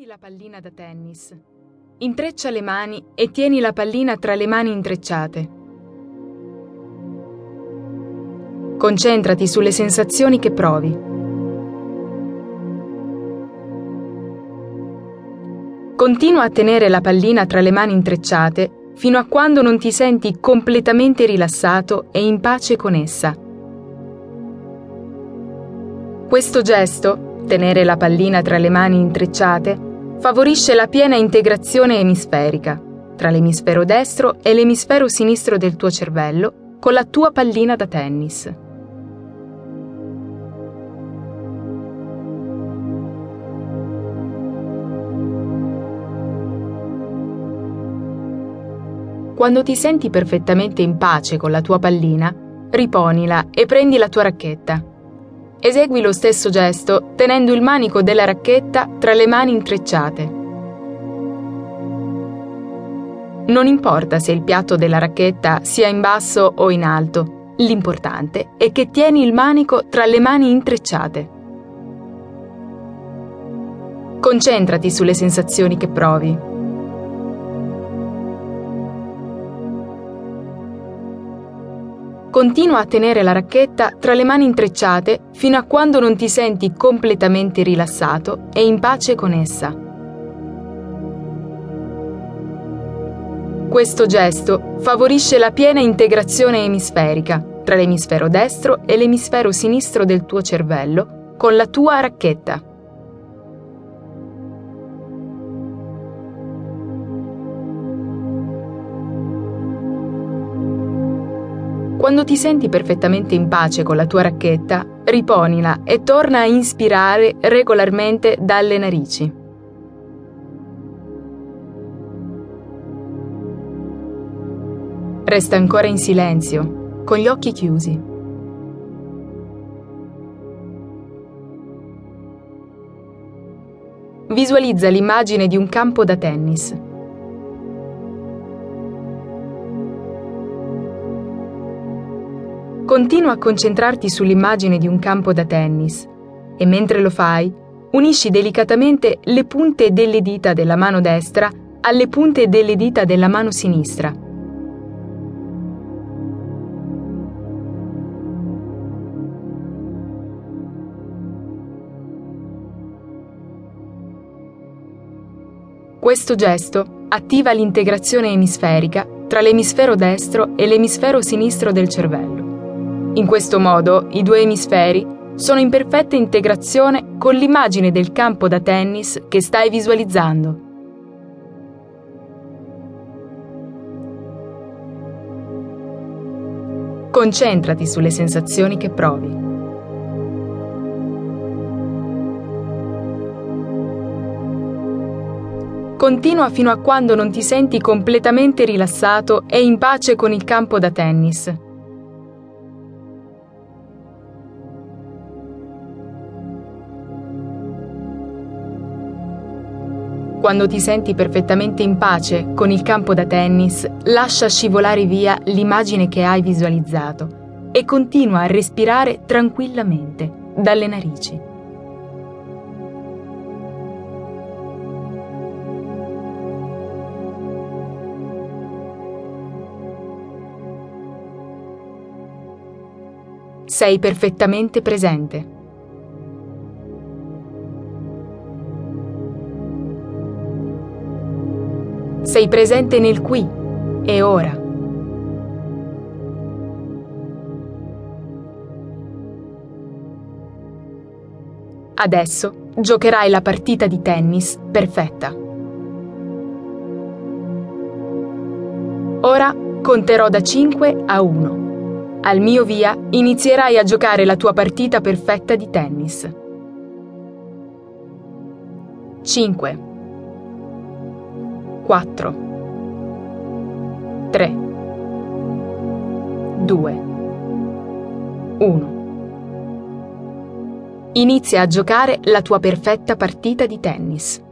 la pallina da tennis. Intreccia le mani e tieni la pallina tra le mani intrecciate. Concentrati sulle sensazioni che provi. Continua a tenere la pallina tra le mani intrecciate fino a quando non ti senti completamente rilassato e in pace con essa. Questo gesto, tenere la pallina tra le mani intrecciate, favorisce la piena integrazione emisferica tra l'emisfero destro e l'emisfero sinistro del tuo cervello con la tua pallina da tennis. Quando ti senti perfettamente in pace con la tua pallina, riponila e prendi la tua racchetta. Esegui lo stesso gesto tenendo il manico della racchetta tra le mani intrecciate. Non importa se il piatto della racchetta sia in basso o in alto, l'importante è che tieni il manico tra le mani intrecciate. Concentrati sulle sensazioni che provi. Continua a tenere la racchetta tra le mani intrecciate fino a quando non ti senti completamente rilassato e in pace con essa. Questo gesto favorisce la piena integrazione emisferica tra l'emisfero destro e l'emisfero sinistro del tuo cervello con la tua racchetta. Quando ti senti perfettamente in pace con la tua racchetta, riponila e torna a inspirare regolarmente dalle narici. Resta ancora in silenzio, con gli occhi chiusi. Visualizza l'immagine di un campo da tennis. Continua a concentrarti sull'immagine di un campo da tennis e mentre lo fai, unisci delicatamente le punte delle dita della mano destra alle punte delle dita della mano sinistra. Questo gesto attiva l'integrazione emisferica tra l'emisfero destro e l'emisfero sinistro del cervello. In questo modo, i due emisferi sono in perfetta integrazione con l'immagine del campo da tennis che stai visualizzando. Concentrati sulle sensazioni che provi. Continua fino a quando non ti senti completamente rilassato e in pace con il campo da tennis. Quando ti senti perfettamente in pace con il campo da tennis, lascia scivolare via l'immagine che hai visualizzato e continua a respirare tranquillamente dalle narici. Sei perfettamente presente. Sei presente nel qui e ora. Adesso giocherai la partita di tennis perfetta. Ora conterò da 5 a 1. Al mio via inizierai a giocare la tua partita perfetta di tennis. 5 4 3 2 1. Inizia a giocare la tua perfetta partita di tennis.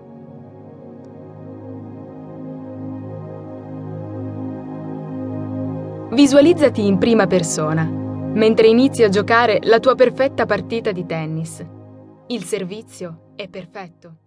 Visualizzati in prima persona, mentre inizi a giocare la tua perfetta partita di tennis. Il servizio è perfetto.